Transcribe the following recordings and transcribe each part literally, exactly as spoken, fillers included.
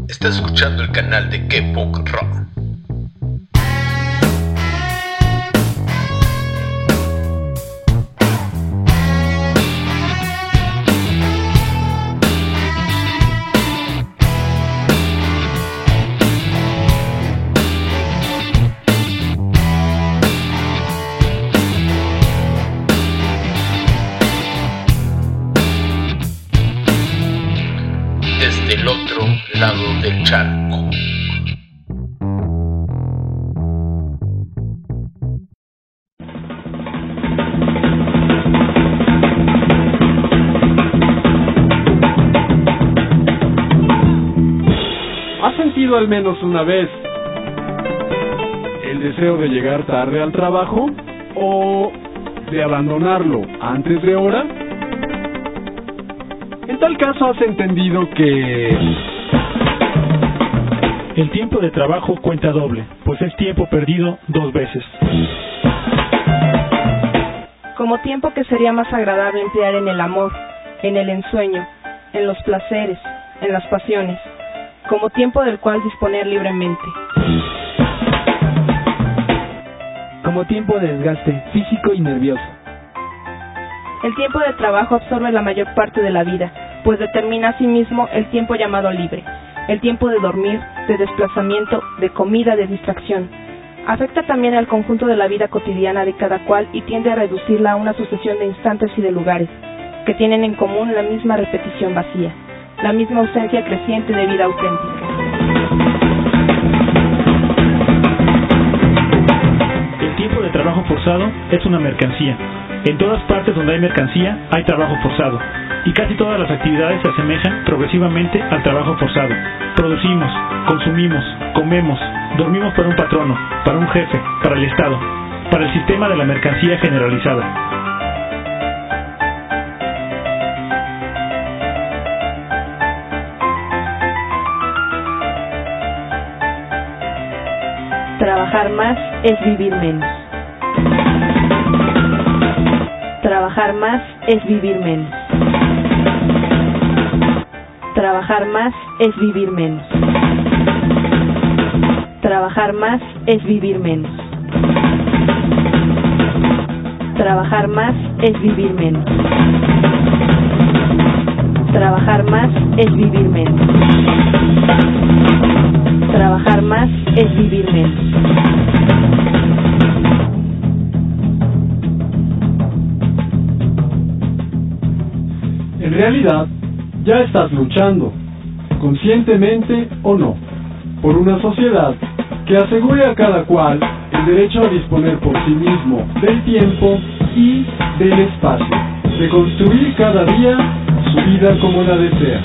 Estás escuchando el canal de K-Punk Rock. Desde el otro lado del charco. ¿Has sentido al menos una vez el deseo de llegar tarde al trabajo o de abandonarlo antes de hora? En tal caso has entendido que el tiempo de trabajo cuenta doble, pues es tiempo perdido dos veces. Como tiempo que sería más agradable emplear en el amor, en el ensueño, en los placeres, en las pasiones, como tiempo del cual disponer libremente. Como tiempo de desgaste físico y nervioso. El tiempo de trabajo absorbe la mayor parte de la vida, pues determina asimismo el tiempo llamado libre, el tiempo de dormir, de desplazamiento, de comida, de distracción. Afecta también al conjunto de la vida cotidiana de cada cual y tiende a reducirla a una sucesión de instantes y de lugares, que tienen en común la misma repetición vacía, la misma ausencia creciente de vida auténtica. El tiempo de trabajo forzado es una mercancía. En todas partes donde hay mercancía, hay trabajo forzado. Y casi todas las actividades se asemejan progresivamente al trabajo forzado. Producimos, consumimos, comemos, dormimos para un patrono, para un jefe, para el Estado, para el sistema de la mercancía generalizada. Trabajar más es vivir menos. Trabajar más es vivir menos. Trabajar más es vivir menos. Trabajar más es vivir menos. Trabajar más es vivir menos. Trabajar más es vivir menos. Trabajar más es vivir menos. en realidad ya estás luchando, conscientemente o no, por una sociedad que asegure a cada cual el derecho a disponer por sí mismo del tiempo y del espacio, de construir cada día su vida como la desea.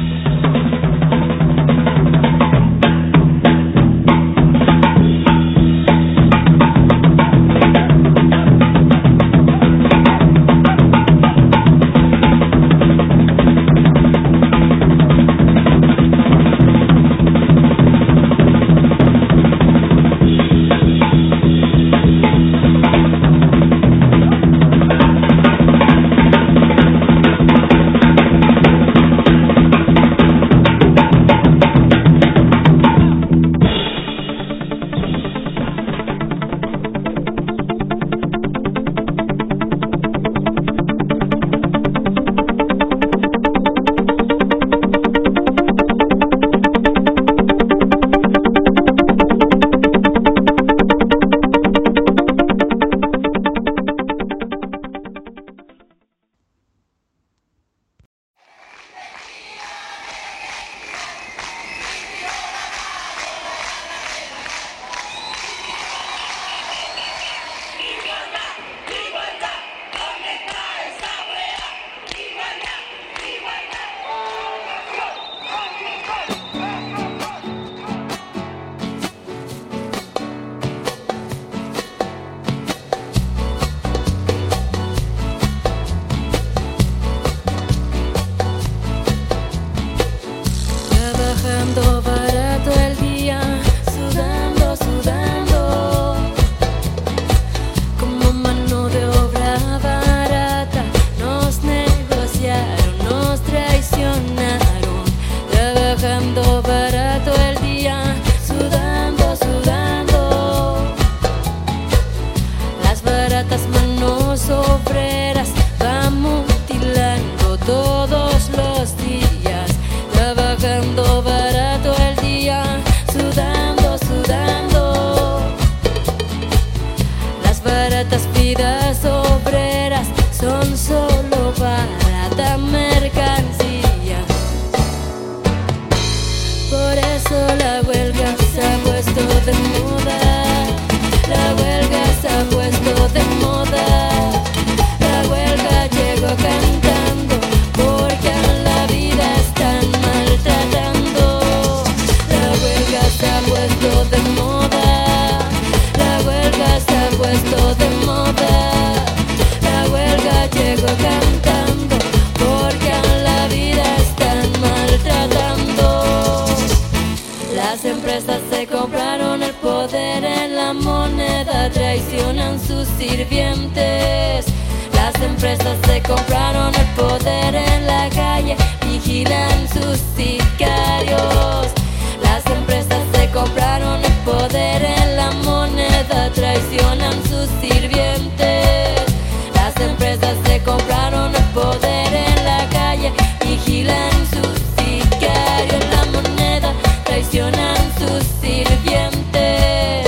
traicionan sus sirvientes. Las empresas se compraron el poder en la calle, vigilan sus sicarios. Las empresas se compraron el poder en la moneda, traicionan sus sirvientes. Las empresas se compraron el poder en la calle, vigilan sus sicarios. La moneda, traicionan sus sirvientes.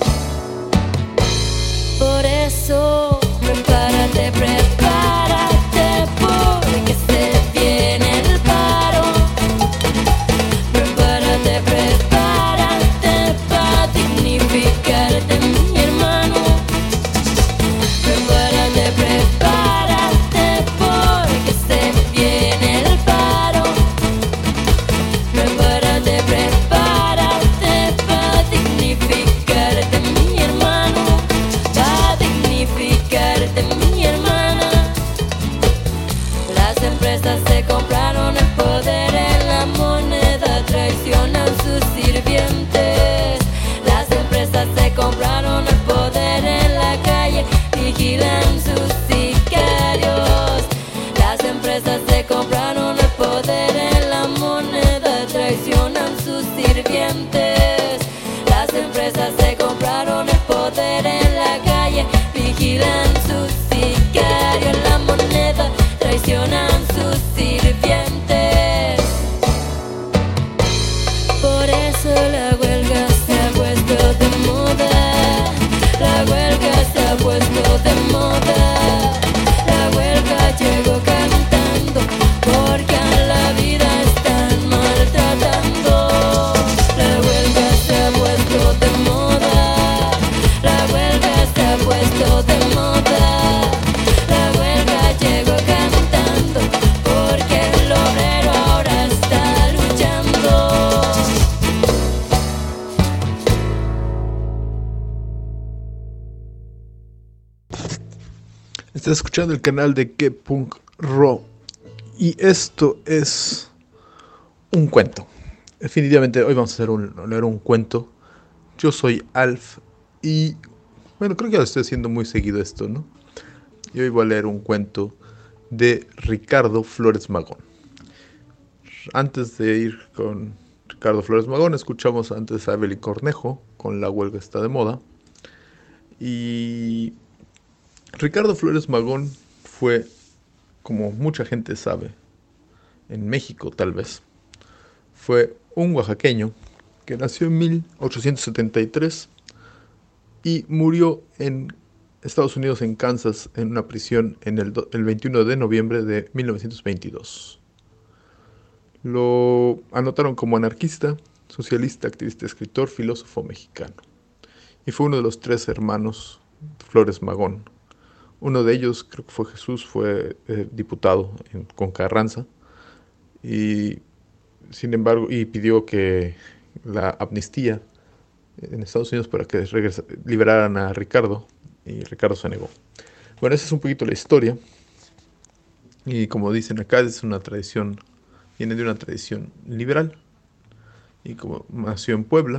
Por eso, prepárate, prepárate, porque se viene el paro. Prepárate, prepárate para dignificarte, mi hermano. Prepárate, prepárate, porque se viene el paro. Prepárate, prepárate para dignificarte, mi hermano. Para dignificarte, mi hermana. Las empresas se compraron el poder en la moneda, traicionan sus sirvientes. Las empresas se compraron el poder en la calle, vigilan sus sicarios. Las empresas se compraron el poder en la moneda, traicionan sus sirvientes. Las empresas se compraron el poder en la calle, vigilan sus sicarios. La moneda, traicionan sus sirvientes. Por eso la huelga se ha puesto de moda. La huelga se ha puesto de moda. La huelga llegó cantando, porque a la vida están maltratando. La huelga se ha puesto de moda. La huelga se ha puesto de moda. La huelga llegó cantando, porque el obrero ahora está luchando. Estás escuchando el canal de Que Punk Rock y esto es un cuento. Definitivamente hoy vamos a hacer un, leer un cuento. Yo soy Alf y bueno, creo que lo estoy haciendo muy seguido esto, ¿no? Y hoy voy a leer un cuento de Ricardo Flores Magón. Antes de ir con Ricardo Flores Magón, escuchamos antes a Evelyn Cornejo con La huelga está de moda. Y Ricardo Flores Magón fue, como mucha gente sabe, en México tal vez, fue un oaxaqueño que nació en mil ochocientos setenta y tres y murió en Estados Unidos, en Kansas, en una prisión en el, el veintiuno de noviembre de mil novecientos veintidós. Lo anotaron como anarquista, socialista, activista, escritor, filósofo mexicano. Y fue uno de los tres hermanos Flores Magón. Uno de ellos, creo que fue Jesús, fue eh, diputado en, con Carranza. Y sin embargo, y pidió que la amnistía en Estados Unidos para que regresa, liberaran a Ricardo. Y Ricardo se negó. Bueno, esa es un poquito la historia. Y como dicen acá, es una tradición, viene de una tradición liberal. Y como nació en Puebla.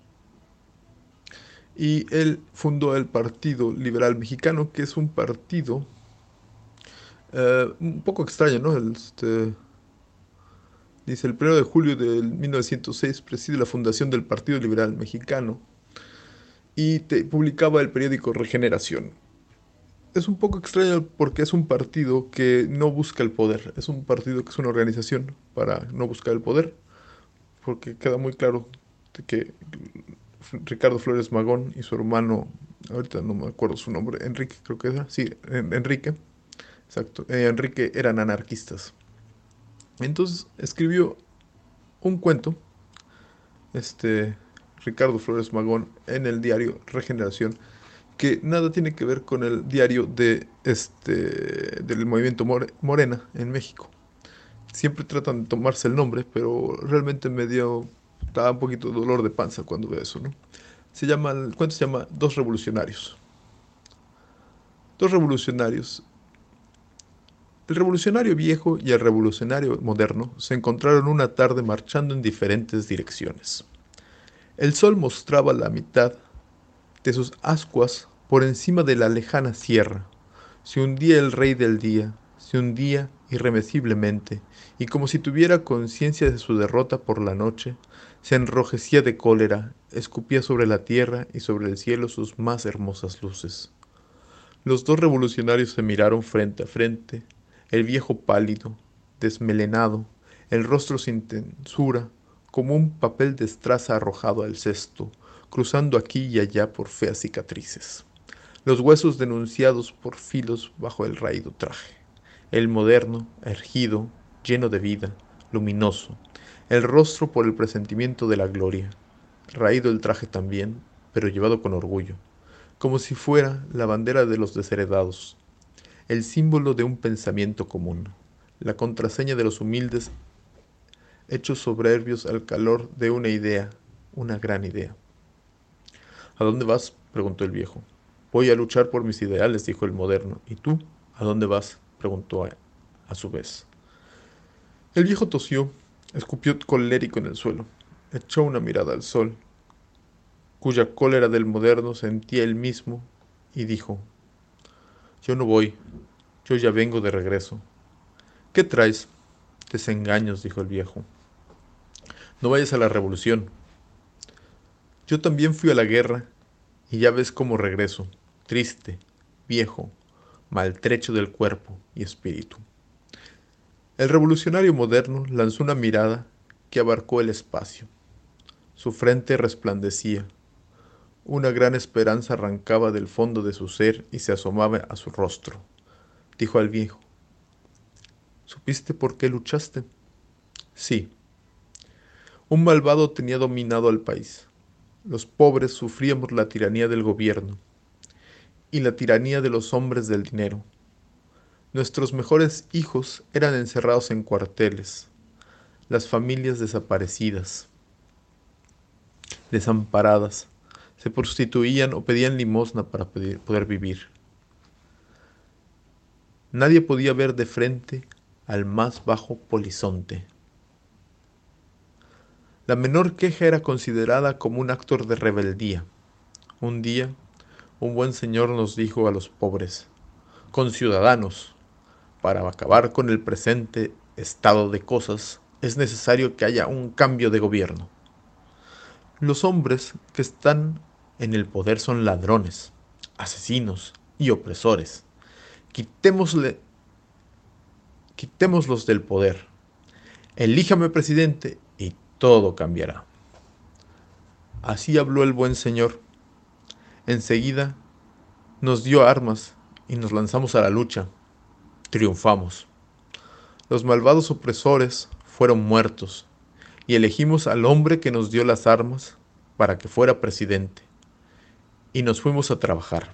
Y él fundó el Partido Liberal Mexicano, que es un partido uh, un poco extraño, ¿no? El, este, dice, el primero de julio de mil novecientos seis preside la fundación del Partido Liberal Mexicano y te, publicaba el periódico Regeneración. Es un poco extraño porque es un partido que no busca el poder, es un partido que es una organización para no buscar el poder, porque queda muy claro de que Ricardo Flores Magón y su hermano, ahorita no me acuerdo su nombre, Enrique creo que era, sí, Enrique, exacto, eh, Enrique eran anarquistas. Entonces escribió un cuento, este Ricardo Flores Magón, en el diario Regeneración, que nada tiene que ver con el diario de este del movimiento Morena en México. Siempre tratan de tomarse el nombre, pero realmente me dio da un poquito de dolor de panza cuando veo eso, ¿no? Se llama, el cuento se llama Dos Revolucionarios. Dos revolucionarios. El revolucionario viejo y el revolucionario moderno se encontraron una tarde marchando en diferentes direcciones. El sol mostraba la mitad de sus ascuas por encima de la lejana sierra. Se hundía el rey del día, se hundía irremisiblemente, y como si tuviera conciencia de su derrota por la noche, se enrojecía de cólera, escupía sobre la tierra y sobre el cielo sus más hermosas luces. Los dos revolucionarios se miraron frente a frente, el viejo pálido, desmelenado, el rostro sin tensura, como un papel de estraza arrojado al cesto, cruzando aquí y allá por feas cicatrices. Los huesos denunciados por filos bajo el raído traje. El moderno, erguido, lleno de vida, luminoso, el rostro por el presentimiento de la gloria. Raído el traje también, pero llevado con orgullo, como si fuera la bandera de los desheredados, el símbolo de un pensamiento común, la contraseña de los humildes hechos soberbios al calor de una idea, una gran idea. ¿A dónde vas?, preguntó el viejo. Voy a luchar por mis ideales, dijo el moderno. ¿Y tú? ¿A dónde vas?, preguntó a, a su vez. El viejo tosió, escupió colérico en el suelo, echó una mirada al sol, cuya cólera del moderno sentía él mismo, y dijo: Yo no voy, yo ya vengo de regreso. ¿Qué traes? Desengaños, dijo el viejo. No vayas a la revolución. Yo también fui a la guerra, y ya ves cómo regreso, triste, viejo, maltrecho del cuerpo y espíritu. El revolucionario moderno lanzó una mirada que abarcó el espacio. Su frente resplandecía. Una gran esperanza arrancaba del fondo de su ser y se asomaba a su rostro. Dijo al viejo: ¿Supiste por qué luchaste? Sí. Un malvado tenía dominado al país. Los pobres sufríamos la tiranía del gobierno y la tiranía de los hombres del dinero. Nuestros mejores hijos eran encerrados en cuarteles, las familias desaparecidas, desamparadas, se prostituían o pedían limosna para pedir, poder vivir. Nadie podía ver de frente al más bajo polizonte. La menor queja era considerada como un acto de rebeldía. Un día, un buen señor nos dijo a los pobres: conciudadanos, para acabar con el presente estado de cosas, es necesario que haya un cambio de gobierno. Los hombres que están en el poder son ladrones, asesinos y opresores. Quitémosle, quitémoslos del poder. Elíjame presidente y todo cambiará. Así habló el buen señor. Enseguida nos dio armas y nos lanzamos a la lucha. Triunfamos. Los malvados opresores fueron muertos y elegimos al hombre que nos dio las armas para que fuera presidente. Y nos fuimos a trabajar.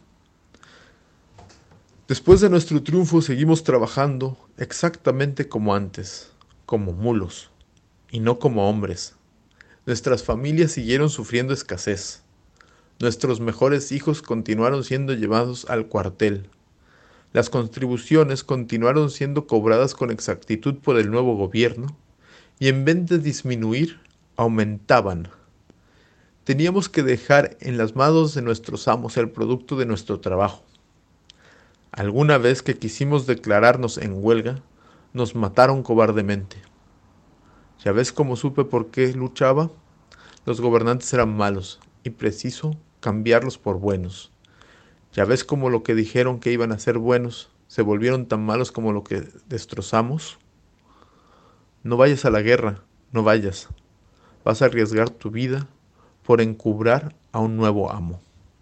Después de nuestro triunfo seguimos trabajando exactamente como antes, como mulos, y no como hombres. Nuestras familias siguieron sufriendo escasez. Nuestros mejores hijos continuaron siendo llevados al cuartel. Las contribuciones continuaron siendo cobradas con exactitud por el nuevo gobierno, y en vez de disminuir, aumentaban. Teníamos que dejar en las manos de nuestros amos el producto de nuestro trabajo. Alguna vez que quisimos declararnos en huelga, nos mataron cobardemente. ¿Ya ves cómo supe por qué luchaba? Los gobernantes eran malos y preciso cambiarlos por buenos. ¿Ya ves cómo lo que dijeron que iban a ser buenos se volvieron tan malos como lo que destrozamos? No vayas a la guerra, no vayas. Vas a arriesgar tu vida por encubrar a un nuevo amo.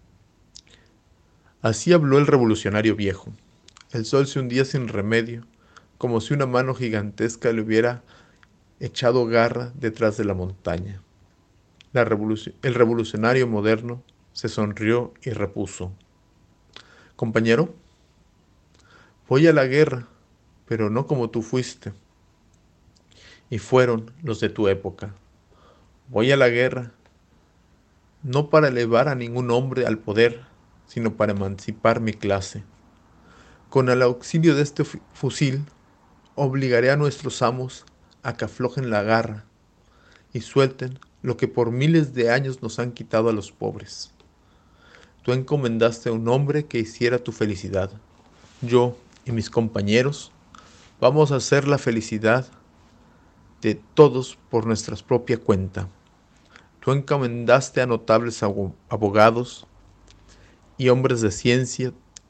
Así habló el revolucionario viejo. El sol se hundía sin remedio, como si una mano gigantesca le hubiera echado garra detrás de la montaña. La revoluc- el revolucionario moderno se sonrió y repuso: Compañero, voy a la guerra, pero no como tú fuiste. Y fueron los de tu época. Voy a la guerra, no para elevar a ningún hombre al poder, sino para emancipar mi clase. Con el auxilio de este fusil, obligaré a nuestros amos a que aflojen la garra y suelten lo que por miles de años nos han quitado a los pobres. tú encomendaste a un hombre que hiciera tu felicidad. Yo y mis compañeros vamos a hacer la felicidad de todos por nuestra propia cuenta. Tú encomendaste a notables abogados y hombres de ciencia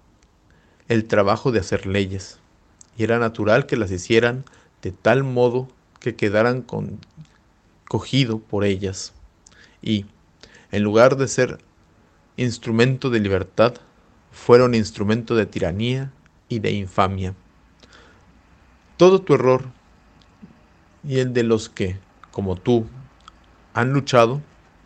el trabajo de hacer leyes, y era natural que las hicieran de tal modo que quedaran con, cogido por ellas, y, en lugar de ser instrumento de libertad, fueron instrumento de tiranía y de infamia. Todo tu error y el de los que, como tú, han luchado,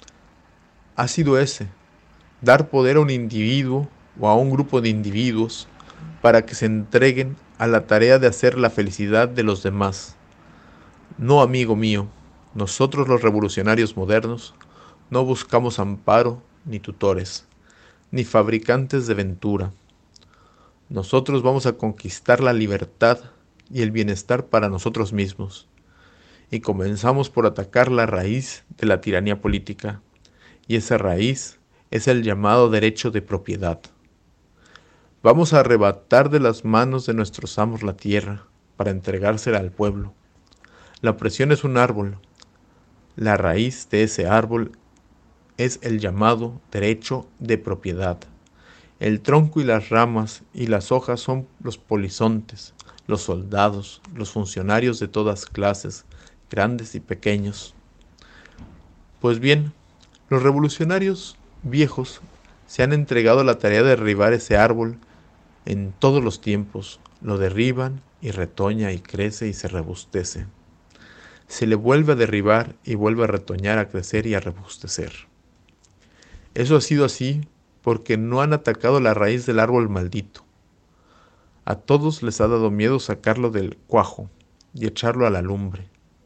ha sido ese: dar poder a un individuo o a un grupo de individuos para que se entreguen a la tarea de hacer la felicidad de los demás. No, amigo mío, nosotros los revolucionarios modernos no buscamos amparo ni tutores, ni fabricantes de ventura. Nosotros vamos a conquistar la libertad y el bienestar para nosotros mismos. Y comenzamos por atacar la raíz de la tiranía política, y esa raíz es el llamado derecho de propiedad. Vamos a arrebatar de las manos de nuestros amos la tierra para entregársela al pueblo. La opresión es un árbol. La raíz de ese árbol es el llamado derecho de propiedad. El tronco y las ramas y las hojas son los polizontes, los soldados, los funcionarios de todas clases, grandes y pequeños. Pues bien, los revolucionarios viejos se han entregado a la tarea de derribar ese árbol en todos los tiempos. Lo derriban y retoña y crece y se robustece. Se le vuelve a derribar y vuelve a retoñar, a crecer y a robustecer. Eso ha sido así porque no han atacado la raíz del árbol maldito. A todos les ha dado miedo sacarlo del cuajo y echarlo a la lumbre.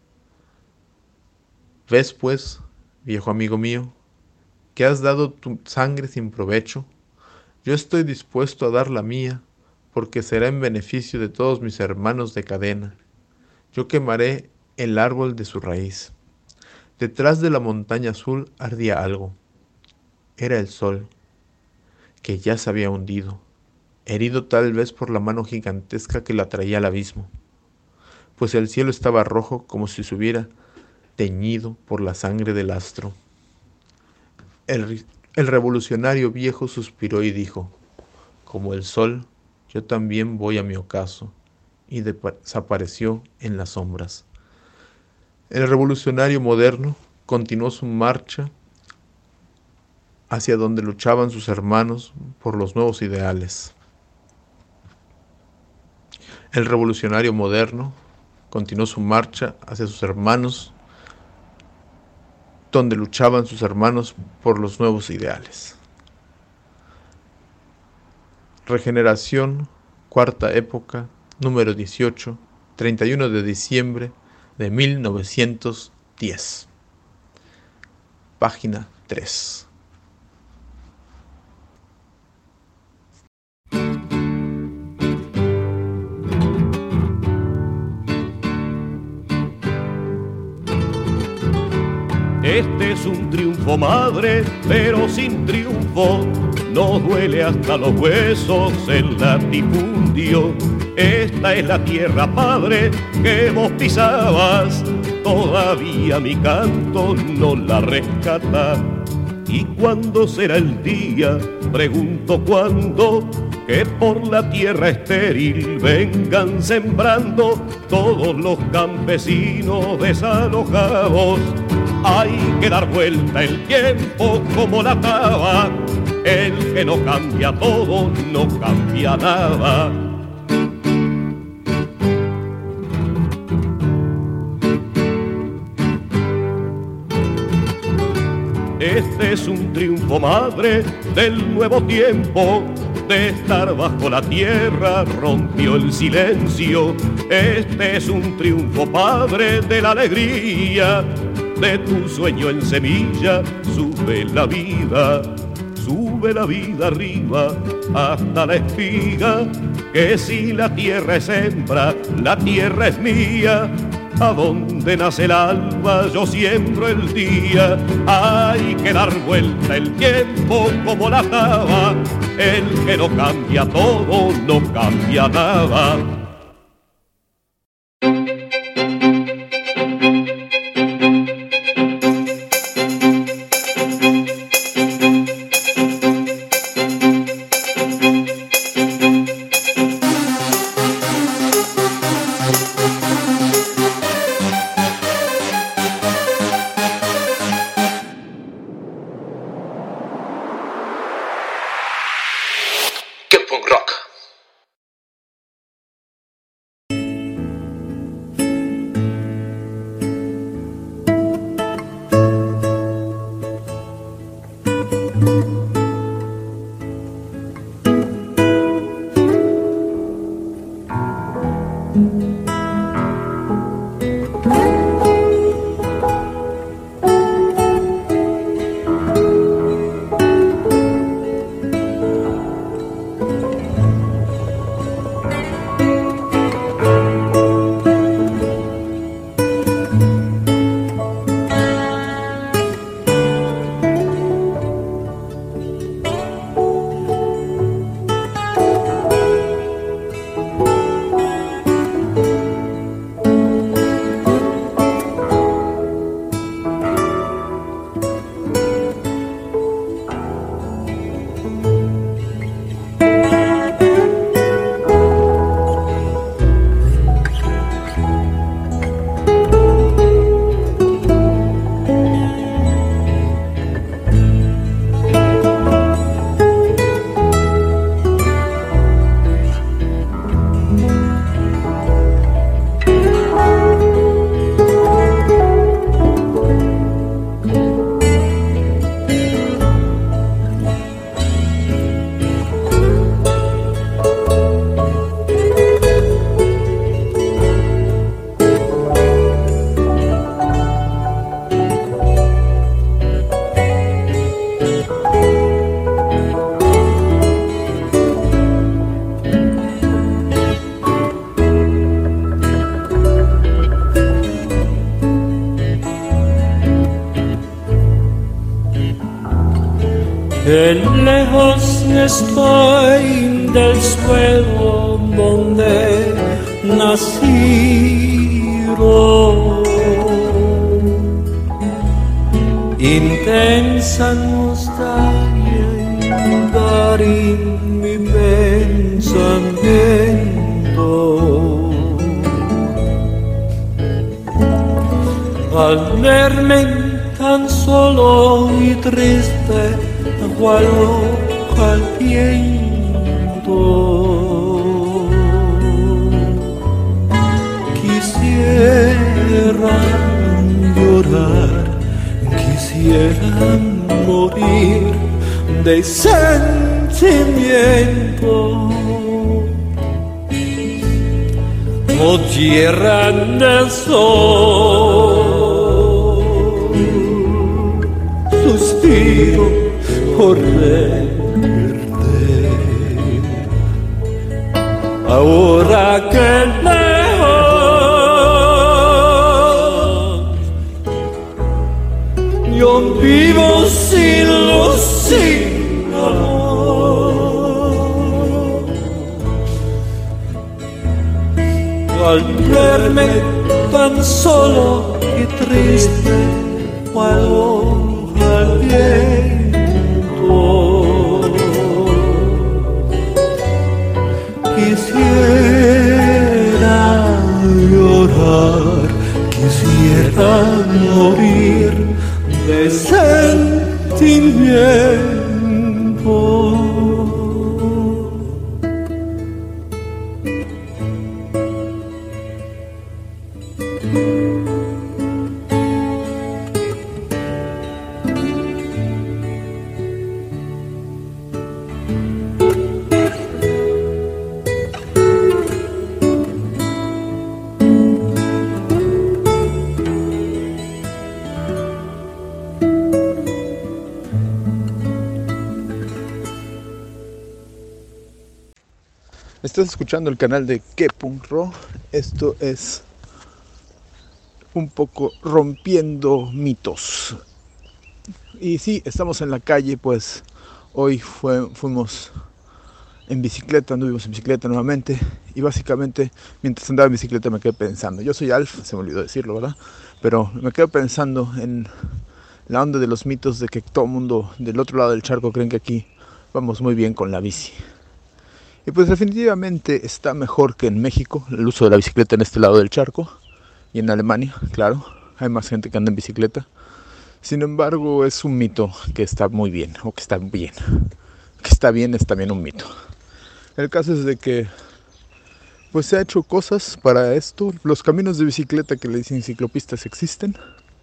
¿Ves, pues, viejo amigo mío, que has dado tu sangre sin provecho? Yo estoy dispuesto a dar la mía, porque será en beneficio de todos mis hermanos de cadena. Yo quemaré el árbol de su raíz. Detrás de la montaña azul ardía algo. Era el sol, que ya se había hundido, herido tal vez por la mano gigantesca que la traía al abismo, pues el cielo estaba rojo como si se hubiera teñido por la sangre del astro. El, el revolucionario viejo suspiró y dijo: como el sol, yo también voy a mi ocaso, y desapareció en las sombras. El revolucionario moderno continuó su marcha hacia donde luchaban sus hermanos por los nuevos ideales. El revolucionario moderno continuó su marcha hacia sus hermanos, donde luchaban sus hermanos por los nuevos ideales. Regeneración, cuarta época, número dieciocho, treinta y uno de diciembre de mil novecientos diez. Página tres. Este es un triunfo, madre, pero sin triunfo. No duele hasta los huesos el latifundio. Esta es la tierra, padre, que vos pisabas. Todavía mi canto no la rescata. ¿Y cuándo será el día? Pregunto cuándo, que por la tierra estéril vengan sembrando todos los campesinos desalojados. Hay que dar vuelta el tiempo como la taba. El que no cambia todo, no cambia nada. Este es un triunfo, madre, del nuevo tiempo. De estar bajo la tierra rompió el silencio. Este es un triunfo, padre, de la alegría. De tu sueño en semilla sube la vida, sube la vida arriba hasta la espiga, que si la tierra es hembra, la tierra es mía. a donde nace el alba yo siembro el día. Hay que dar vuelta el tiempo como la java, el que no cambia todo no cambia nada. K-Punk Rock. Que lejos estoy del suelo donde nací. Intensa nostalgia invade mi pensamiento al verme tan solo y triste cual hoja al viento. Quisiera llorar, quisiera morir de sentimiento. Oh tierra del sol, suspiro por verte. Ahora que lejos yo vivo sin luz, sin amor. Al verme tan solo y triste, cual hoja al viento, quisiera llorar, quisiera morir de sentimiento. Estás escuchando el canal de K-Punk Rock. Esto es un poco rompiendo mitos. Y sí, estamos en la calle, pues hoy fue, fuimos en bicicleta, anduvimos en bicicleta nuevamente. Y básicamente, mientras andaba en bicicleta me quedé pensando. Yo soy Alf, se me olvidó decirlo, ¿verdad? Pero me quedé pensando en la onda de los mitos de que todo el mundo del otro lado del charco creen que aquí vamos muy bien con la bici. Y pues definitivamente está mejor que en México el uso de la bicicleta en este lado del charco. Y en Alemania, claro, hay más gente que anda en bicicleta. Sin embargo, es un mito que está muy bien, o que está bien. Que está bien es también un mito. El caso es de que pues se ha hecho cosas para esto. Los caminos de bicicleta que le dicen ciclopistas existen.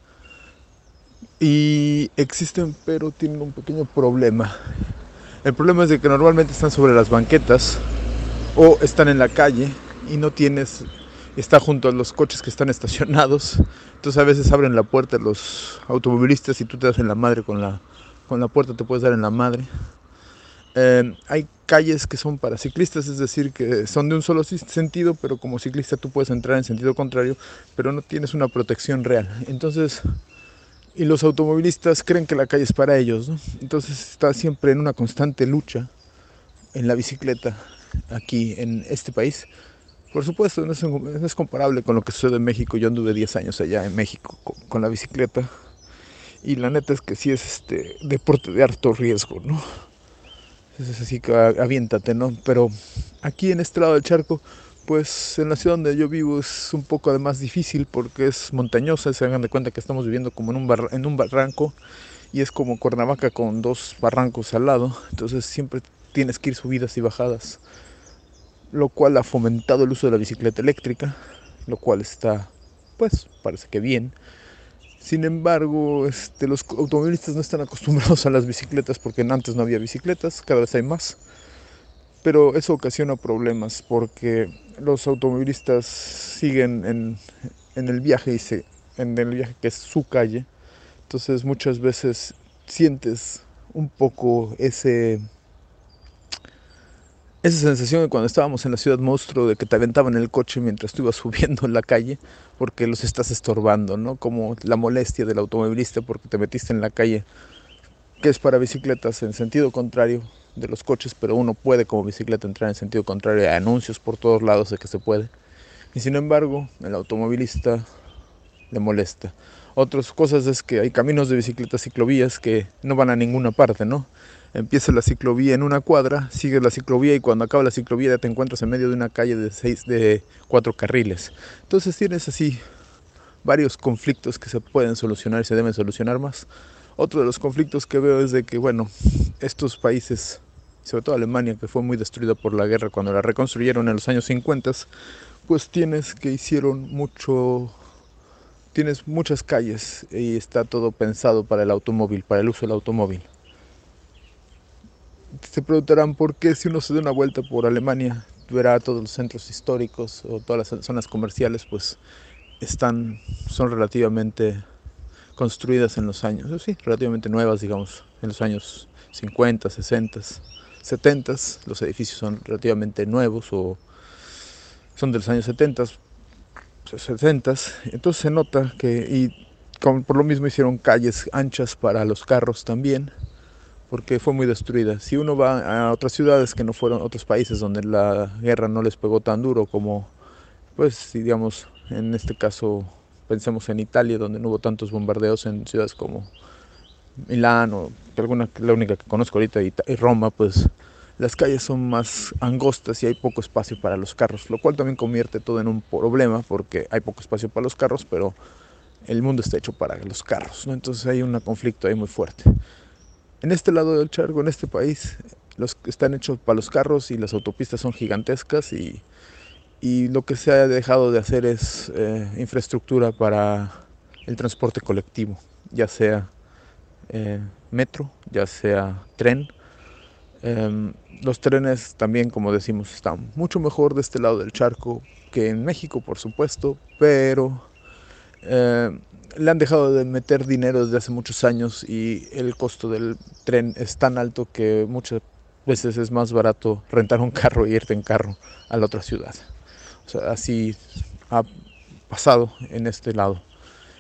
Y existen, pero tienen un pequeño problema. El problema es de que normalmente están sobre las banquetas o están en la calle y no tienes, está junto a los coches que están estacionados. Entonces a veces abren la puerta los automovilistas y tú te das en la madre con la, con la puerta, te puedes dar en la madre. Eh, hay calles que son para ciclistas, es decir, que son de un solo sentido, pero como ciclista tú puedes entrar en sentido contrario, pero no tienes una protección real. Entonces, y los automovilistas creen que la calle es para ellos, ¿no? Entonces está siempre en una constante lucha en la bicicleta aquí en este país. Por supuesto, no es, no es comparable con lo que sucede en México. Yo anduve diez años allá en México con, con la bicicleta y la neta es que sí es este deporte de harto riesgo, ¿no? Es así que aviéntate, ¿no? Pero aquí en este lado del charco, pues en la ciudad donde yo vivo es un poco además difícil porque es montañosa. Se hagan de cuenta que estamos viviendo como en un, bar, en un barranco y es como Cuernavaca con dos barrancos al lado. Entonces siempre tienes que ir subidas y bajadas, lo cual ha fomentado el uso de la bicicleta eléctrica, lo cual está, pues, parece que bien. Sin embargo, este, los automovilistas no están acostumbrados a las bicicletas porque antes no había bicicletas, cada vez hay más. Pero eso ocasiona problemas porque los automovilistas siguen en, en el viaje y se, en el viaje que es su calle. Entonces muchas veces sientes un poco ese... Esa sensación de cuando estábamos en la ciudad monstruo de que te aventaban el coche mientras tú ibas subiendo en la calle porque los estás estorbando, ¿no? Como la molestia del automovilista porque te metiste en la calle que es para bicicletas en sentido contrario de los coches, pero uno puede como bicicleta entrar en sentido contrario. Hay anuncios por todos lados de que se puede. Y sin embargo, el automovilista le molesta. Otras cosas es que hay caminos de bicicletas, ciclovías que no van a ninguna parte, ¿no? Empieza la ciclovía en una cuadra, sigues la ciclovía y cuando acaba la ciclovía ya te encuentras en medio de una calle de seis, de cuatro carriles. Entonces tienes así varios conflictos que se pueden solucionar y se deben solucionar más. Otro de los conflictos que veo es de que, bueno, estos países, sobre todo Alemania, que fue muy destruida por la guerra, cuando la reconstruyeron en los años cincuenta, pues tienes que hicieron mucho, tienes muchas calles y está todo pensado para el automóvil, para el uso del automóvil. Se preguntarán por qué si uno se da una vuelta por Alemania, verá todos los centros históricos o todas las zonas comerciales, pues están, son relativamente construidas en los años, sí, relativamente nuevas, digamos, en los años cincuenta, sesenta, setenta, los edificios son relativamente nuevos o son de los años setenta, sesenta, entonces se nota que, y como por lo mismo hicieron calles anchas para los carros también, porque fue muy destruida. Si uno va a otras ciudades que no fueron otros países donde la guerra no les pegó tan duro como, pues digamos, en este caso pensemos en Italia, donde no hubo tantos bombardeos, en ciudades como Milán o alguna, la única que conozco ahorita, y Roma, pues las calles son más angostas y hay poco espacio para los carros, lo cual también convierte todo en un problema porque hay poco espacio para los carros, pero el mundo está hecho para los carros, ¿no? Entonces hay un conflicto ahí muy fuerte. En este lado del charco, en este país, los están hechos para los carros y las autopistas son gigantescas y, y lo que se ha dejado de hacer es eh, infraestructura para el transporte colectivo, ya sea eh, metro, ya sea tren. Eh, los trenes también, como decimos, están mucho mejor de este lado del charco que en México, por supuesto, pero eh, le han dejado de meter dinero desde hace muchos años y el costo del tren es tan alto que muchas veces es más barato rentar un carro e irte en carro a la otra ciudad. O sea, así ha pasado en este lado.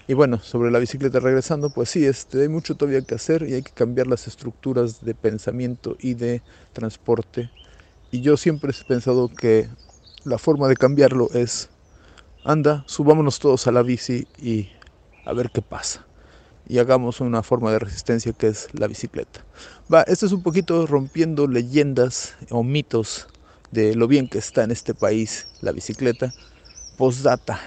Y bueno, sobre la bicicleta regresando, pues sí, este, hay mucho todavía que hacer y hay que cambiar las estructuras de pensamiento y de transporte. Y yo siempre he pensado que la forma de cambiarlo es, anda, subámonos todos a la bici y a ver qué pasa. Y hagamos una forma de resistencia que es la bicicleta. Va, esto es un poquito rompiendo leyendas o mitos de lo bien que está en este país la bicicleta. Postdata.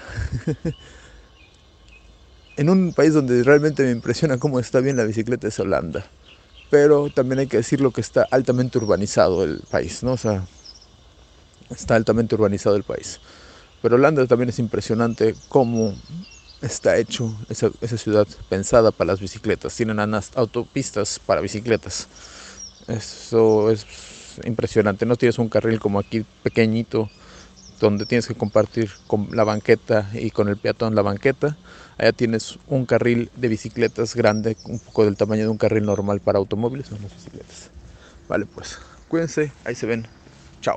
En un país donde realmente me impresiona cómo está bien la bicicleta es Holanda. Pero también hay que decirlo que está altamente urbanizado el país, ¿no? O sea, está altamente urbanizado el país. Pero Holanda también es impresionante cómo está hecho esa, esa ciudad pensada para las bicicletas. Tienen unas autopistas para bicicletas. Eso es impresionante. No tienes un carril como aquí pequeñito, donde tienes que compartir con la banqueta y con el peatón la banqueta. Allá tienes un carril de bicicletas grande, un poco del tamaño de un carril normal para automóviles, son las bicicletas. Vale, pues, cuídense, ahí se ven. Chao.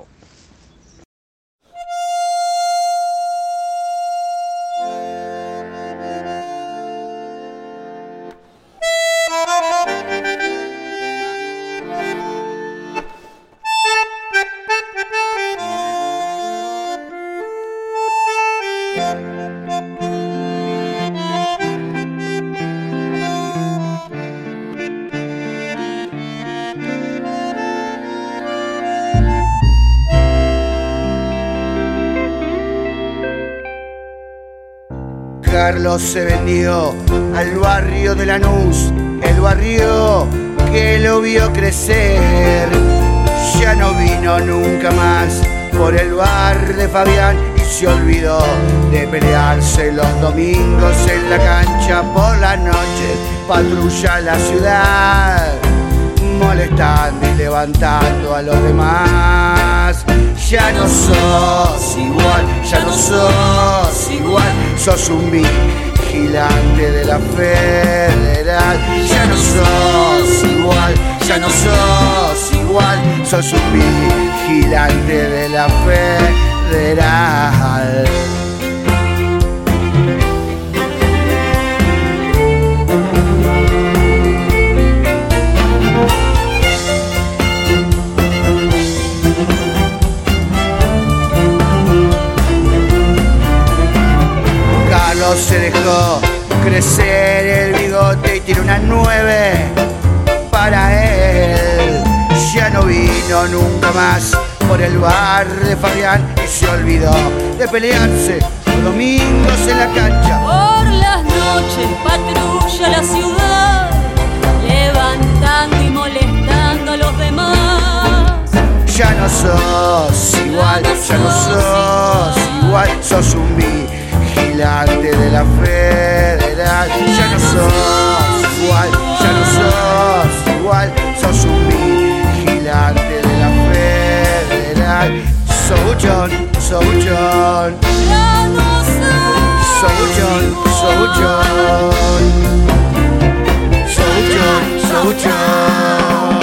Carlos se vendió al barrio de Lanús, el barrio que lo vio crecer. Ya no vino nunca más por el bar de Fabián y se olvidó de pelearse los domingos en la cancha. Por la noche patrulla la ciudad, molestando y levantando a los demás. Ya no sos igual, ya no sos igual, sos un vigilante de la federal. Ya no sos igual, ya no sos igual, sos un vigilante de la federal. Se dejó crecer el bigote y tiene una nueve para él. Ya no vino nunca más por el bar de Fabián y se olvidó de pelearse los domingos en la cancha. Por las noches patrulla la ciudad, levantando y molestando a los demás. Ya no sos igual, ya no sos igual, sos un vigilante de la federal. Ya no sos igual, ya no sos igual, sos un vigilante de la federal. Souchon, Souchon, Souchon, Souchon, Souchon, Souchon.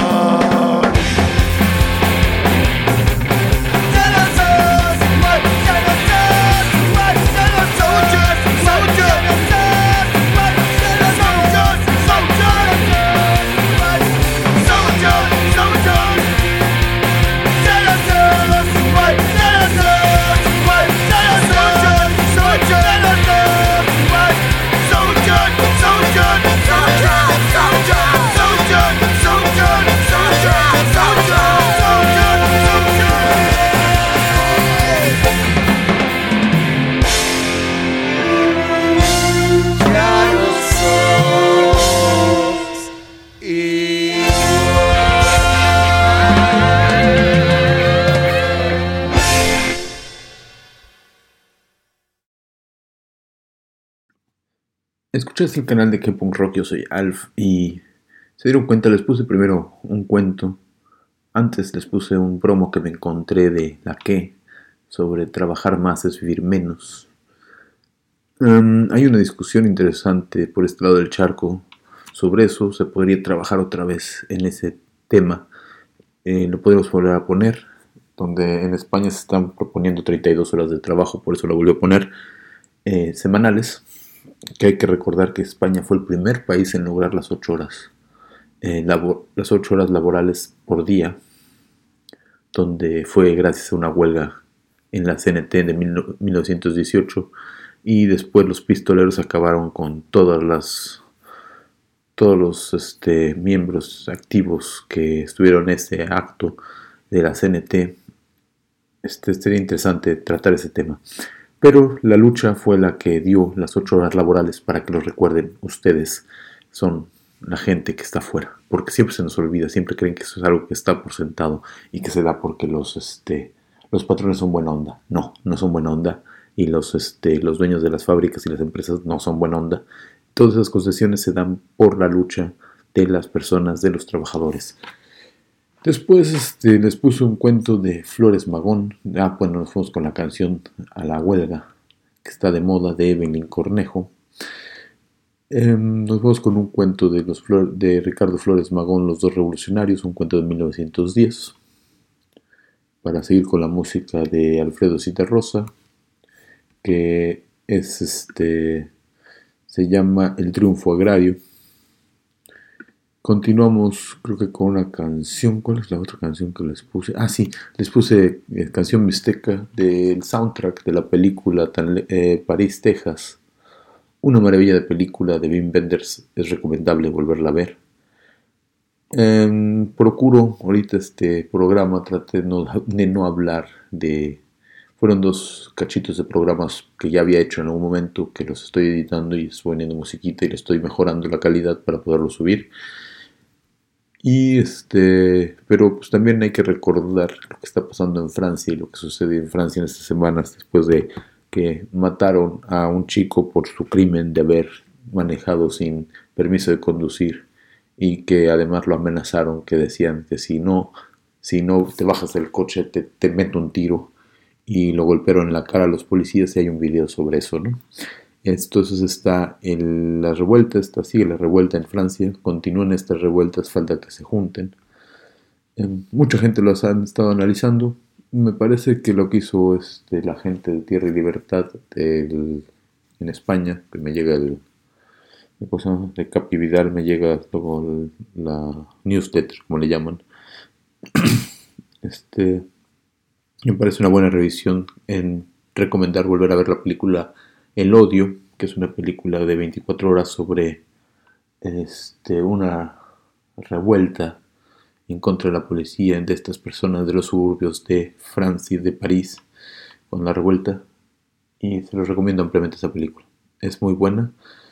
Escuchaste el canal de Que Punk Rock, yo soy Alf y se dieron cuenta, les puse primero un cuento, antes les puse un promo que me encontré de La Que, sobre trabajar más es vivir menos. Um, hay una discusión interesante por este lado del charco sobre eso, se podría trabajar otra vez en ese tema, eh, lo podemos volver a poner, donde en España se están proponiendo treinta y dos horas de trabajo, por eso lo volví a poner, eh, semanales. que hay que recordar que España fue el primer país en lograr las ocho horas, eh, labor, las ocho horas laborales por día, donde fue gracias a una huelga en la C N T de mil novecientos dieciocho, y después los pistoleros acabaron con todas las todos los este, miembros activos que estuvieron en ese acto de la C N T. Este, sería interesante tratar ese tema. Pero la lucha fue la que dio las ocho horas laborales, para que lo recuerden ustedes. Son la gente que está afuera, porque siempre se nos olvida, siempre creen que eso es algo que está por sentado y que se da porque los, este, los patrones son buena onda. No, no son buena onda, y los, este, los dueños de las fábricas y las empresas no son buena onda. Todas esas concesiones se dan por la lucha de las personas, de los trabajadores. Después este, les puse un cuento de Flores Magón. Ah, bueno, nos fuimos con la canción A la Huelga, que está de moda, de Evelyn Cornejo. Eh, nos vamos con un cuento de, los Flor- de Ricardo Flores Magón, Los Dos Revolucionarios, un cuento de mil novecientos diez. Para seguir con la música de Alfredo Zitarrosa, que es este, se llama El Triunfo Agrario. Continuamos, creo que con una canción. ¿Cuál es la otra canción que les puse? Ah, sí, les puse eh, canción mixteca del soundtrack de la película eh, París, Texas. Una maravilla de película de Wim Wenders, es recomendable volverla a ver. Eh, procuro ahorita este programa, traté de no, de no hablar de... Fueron dos cachitos de programas que ya había hecho en algún momento, que los estoy editando y estoy poniendo musiquita y le estoy mejorando la calidad para poderlo subir. Y este, pero pues también hay que recordar lo que está pasando en Francia y lo que sucede en Francia en estas semanas, después de que mataron a un chico por su crimen de haber manejado sin permiso de conducir, y que además lo amenazaron, que decían que si no, si no te bajas del coche te, te meto un tiro, y lo golpearon en la cara a los policías, y hay un video sobre eso, ¿no? Entonces está en la revuelta, está, sigue la revuelta en Francia, continúan estas revueltas, falta que se junten. Eh, mucha gente los han estado analizando. Me parece que lo que hizo este, la gente de Tierra y Libertad del, en España, que me llega el, la cosa de Capi Vidal, me llega luego el, la newsletter, como le llaman. este, me parece una buena revisión en recomendar volver a ver la película El Odio, que es una película de veinticuatro horas sobre este, una revuelta en contra de la policía de estas personas de los suburbios de Francia y de París, con la revuelta, y se los recomiendo ampliamente esa película. Es muy buena.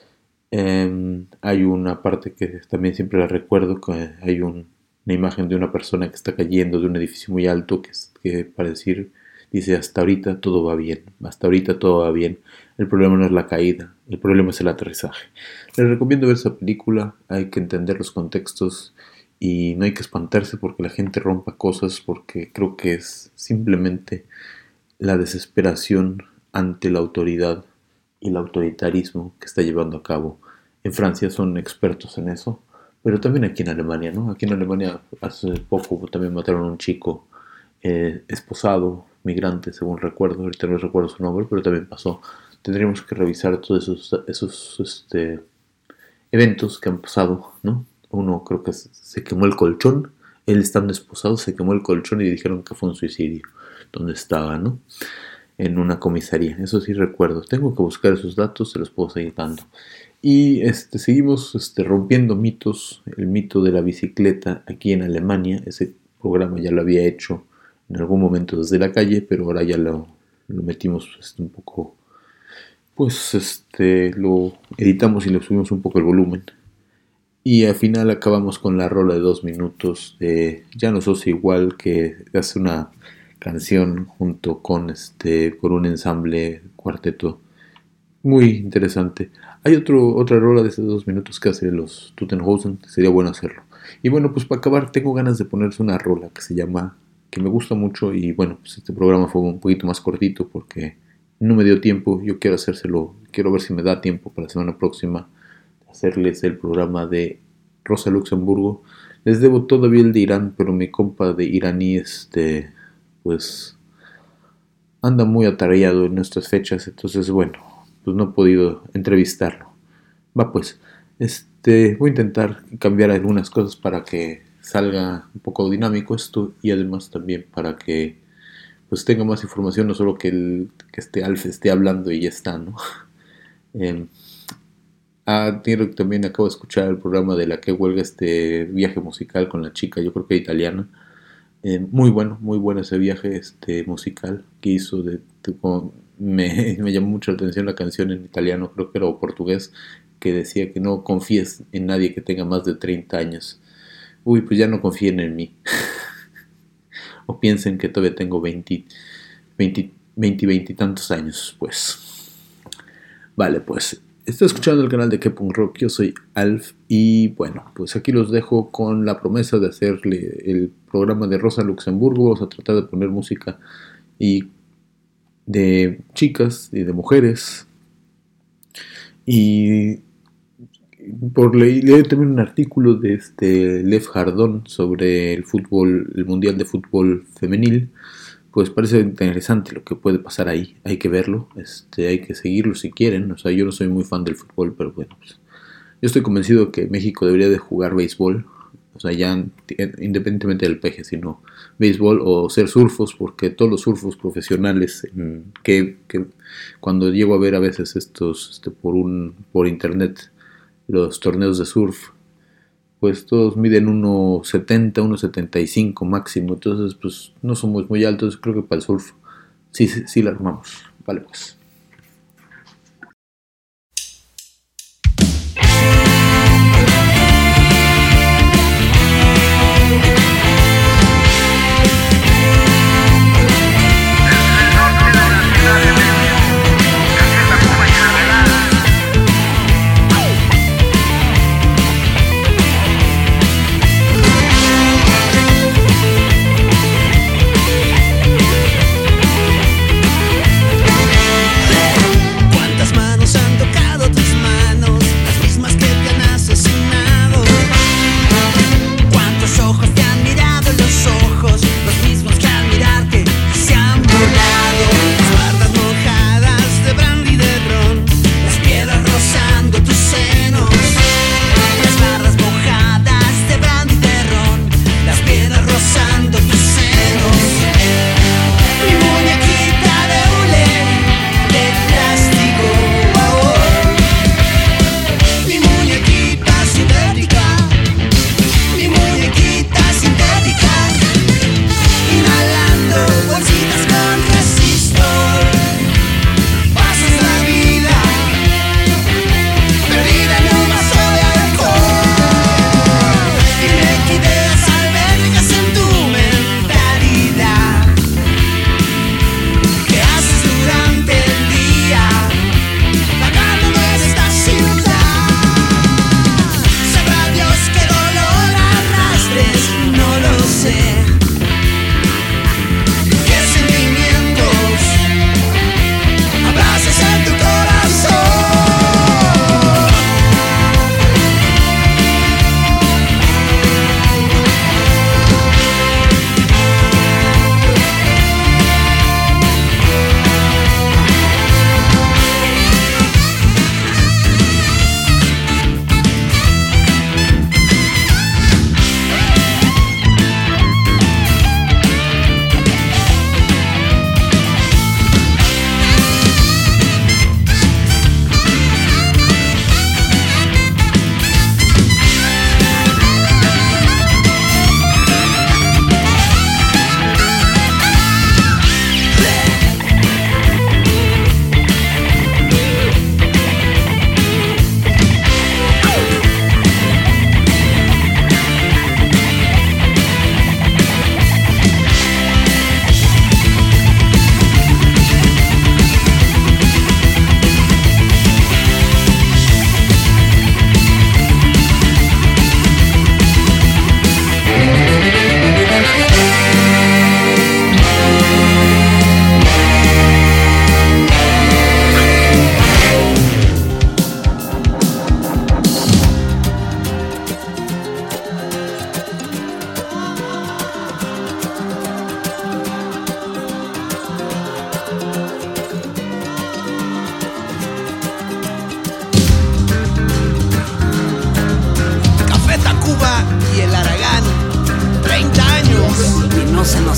Eh, hay una parte que también siempre la recuerdo, que hay un, una imagen de una persona que está cayendo de un edificio muy alto, que, que para decir... Dice, hasta ahorita todo va bien, hasta ahorita todo va bien. El problema no es la caída, el problema es el aterrizaje. Les recomiendo ver esa película, hay que entender los contextos y no hay que espantarse porque la gente rompa cosas, porque creo que es simplemente la desesperación ante la autoridad y el autoritarismo que está llevando a cabo. En Francia son expertos en eso, pero también aquí en Alemania, ¿no? Aquí en Alemania hace poco también mataron a un chico eh, esposado, migrante, según recuerdo, ahorita no recuerdo su nombre, pero también pasó. Tendríamos que revisar todos esos, esos este, eventos que han pasado, ¿no? Uno creo que se quemó el colchón, él estando esposado se quemó el colchón y dijeron que fue un suicidio, donde estaba, ¿no? En una comisaría, eso sí recuerdo. Tengo que buscar esos datos, se los puedo seguir dando. Y este, seguimos este, rompiendo mitos, el mito de la bicicleta aquí en Alemania. Ese programa ya lo había hecho en algún momento desde la calle, pero ahora ya lo, lo metimos este, un poco, pues este, lo editamos y le subimos un poco el volumen. Y al final acabamos con la rola de dos minutos de Ya no sos igual, que hace una canción junto con este, con un ensamble cuarteto muy interesante. Hay otro, otra rola de esos dos minutos que hace los Tuttenhausen, sería bueno hacerlo. Y bueno, pues para acabar tengo ganas de ponerse una rola que se llama, que me gusta mucho, y bueno, pues este programa fue un poquito más cortito porque no me dio tiempo. Yo quiero hacérselo, quiero ver si me da tiempo para la semana próxima hacerles el programa de Rosa Luxemburgo. Les debo todavía el de Irán, pero mi compa de iraní este, pues anda muy atareado en nuestras fechas, entonces bueno, pues no he podido entrevistarlo. Va pues, este, voy a intentar cambiar algunas cosas para que salga un poco dinámico esto y además también para que pues tenga más información, no solo que, el, que este Alf esté hablando y ya está, ¿no? eh, ah, también acabo de escuchar el programa de La que huelga, este viaje musical con la chica, yo creo que italiana. Eh, muy bueno, muy bueno ese viaje este musical que hizo. De, de, como, me, me llamó mucho la atención la canción en italiano, creo que era o portugués, que decía que no confíes en nadie que tenga más de treinta años. Uy, pues ya no confíen en mí. O piensen que todavía tengo veinte, veinte, veinte, veinte y tantos años, pues. Vale, pues. Estoy escuchando el canal de Que-Punk Rock, yo soy Alf y bueno, pues aquí los dejo con la promesa de hacerle el programa de Rosa Luxemburgo. Vamos a tratar de poner música y de chicas y de mujeres. Y por leí, leí también un artículo de este Lev Jardón sobre el fútbol, el mundial de fútbol femenil. Pues parece interesante lo que puede pasar ahí, hay que verlo, este, hay que seguirlo si quieren. O sea, yo no soy muy fan del fútbol, pero bueno, pues, yo estoy convencido que México debería de jugar béisbol, o sea, ya independientemente del peje, sino béisbol o ser surfos, porque todos los surfos profesionales que, que cuando llego a ver a veces estos este, por un por internet los torneos de surf, pues todos miden uno setenta, uno setenta y cinco máximo, entonces pues no somos muy altos. Creo que para el surf sí, sí, sí la armamos. Vale pues.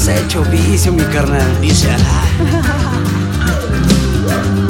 has hecho vicio, mi carnal. Dice, ah.